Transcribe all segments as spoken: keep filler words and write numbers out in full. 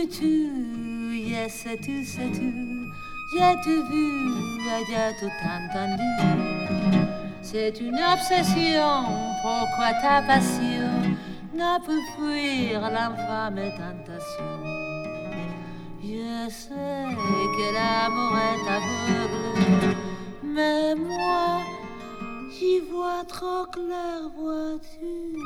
sais-tu, yes, sais-tu, sais-tu, j'ai tout vu, j'ai tout entendu. C'est une obsession, pourquoi ta passion ne peut fuir l'infâme tentation. Je sais que l'amour est aveugle, mais moi, j'y vois trop clair, vois-tu.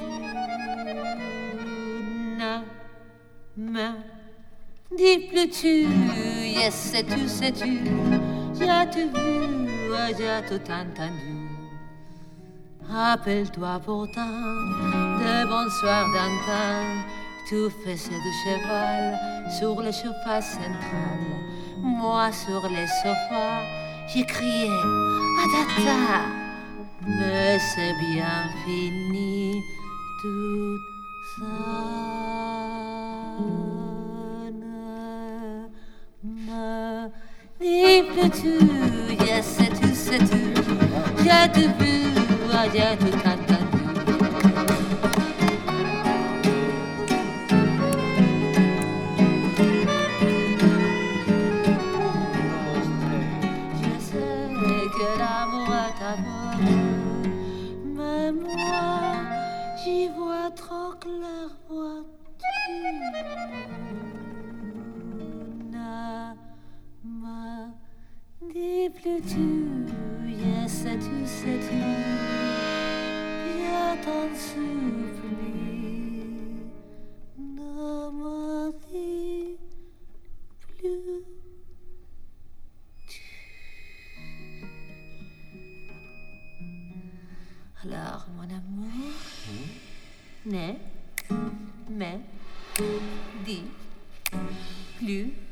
Ne me dis plus tu, yes, sais-tu, sais-tu, j'ai tout vu, j'ai tout entendu. Rappelle-toi pourtant de bons soirs d'antan, tu faisais du cheval sur le sofa central. Moi sur les sofas, j'ai crié Adata, mais c'est bien fini tout ça. Ne me dis plus tu, yes, sais-tu, sais-tu, j'ai tout vu, j'ai tout entendu. Je sais que l'amour est aveugle, mais moi, j'y vois trop clair, vois-tu. Ne me dis plus tu, yes, sais-tu, sais-tu, je t'en supplie, ne me dis plus tu. Alors, mon amour, mmh. ne me dis plus